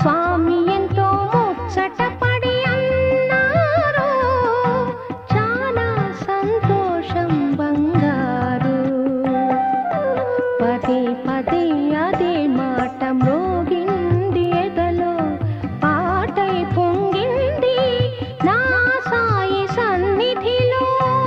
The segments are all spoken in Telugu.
స్వామి ఎంతో ముచ్చటపడి అన్నారు, చాలా సంతోషం బంగారు. పదే పదే అదే మాట మ్రోగింది ఎదలో, పాటై పొంగింది నా సాయి సన్నిధిలో.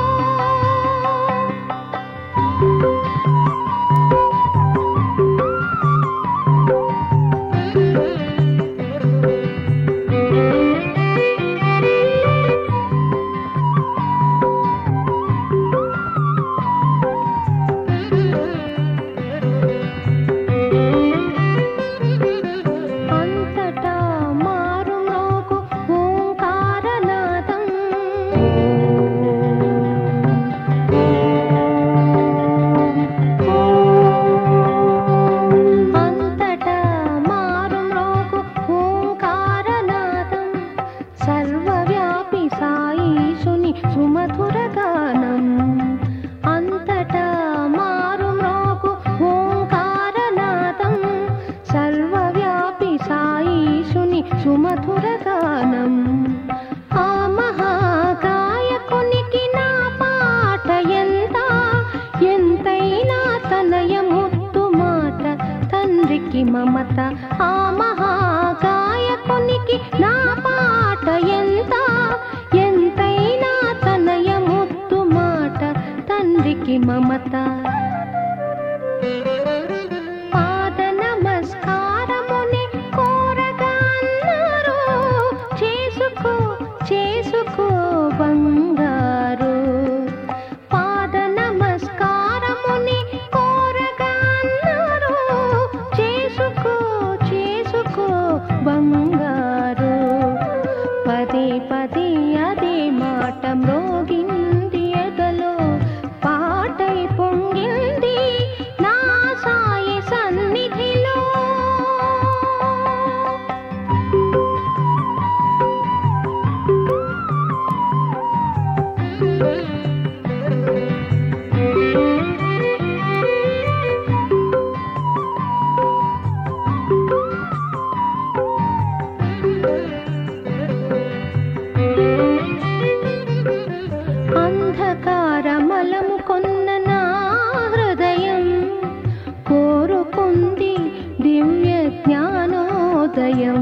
సుమధుర గానం అంతటా మారు మ్రోగు ఓంకారనాదం, సర్వవ్యాపి సాయీశుని సుమధుర గానం. ఆ మహాగాయకునికి నా పాట ఎంతైనా తనయ ముద్దు మాట, తండ్రికి మమత. ఆ మహాగాయకునికి నా పాట ఎంతైనా తనయ ముద్దు మాట, తండ్రికి మమత. పాద నమస్కారముని కోరగా అన్నారు, చేసుకో చేసుకో బంగారు. పాద నమస్కారముని కోరగా అన్నారు, చేసుకో చేసుకో బంగారు. పదే పదే అదే మాట మ్రోగింది ఎదలో, పాటై పొంగింది నా సాయి సన్నిధిలో. అంధకారమలము కొన్న నా హృదయం కోరుకుంది దివ్య జ్ఞానోదయం.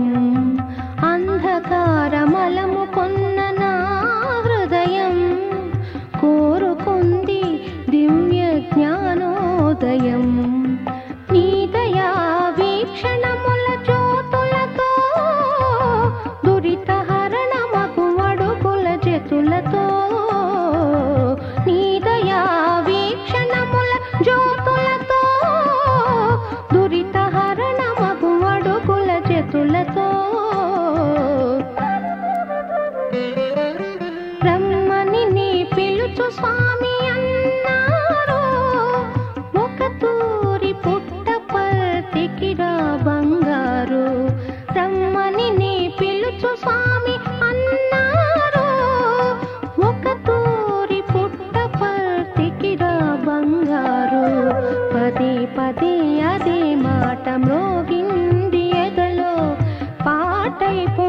అంధకారమలము కొన్న నా హృదయం కోరుకుంది దివ్య జ్ఞానోదయం. నీ దయా వీక్షణముల జ్యోతులతో, దురిత హరణమగు అడుగుల జతులతో, నీ దయా వీక్షణముల జ్యోతులతో, దురిత హరణమగు అడుగుల జతులతో, రమ్మని నీ పిలుచు స్వామి అన్నారు, ఒక తూరి పుట్టపర్తికి రా బంగారు. రమ్మని నీ పిలుచు స్వామి అన్నారు, ఒక తూరి పుట్టపర్తికి రా బంగారు. పదే పదే అదే మాట మ్రోగింది ఎదలో, పాటై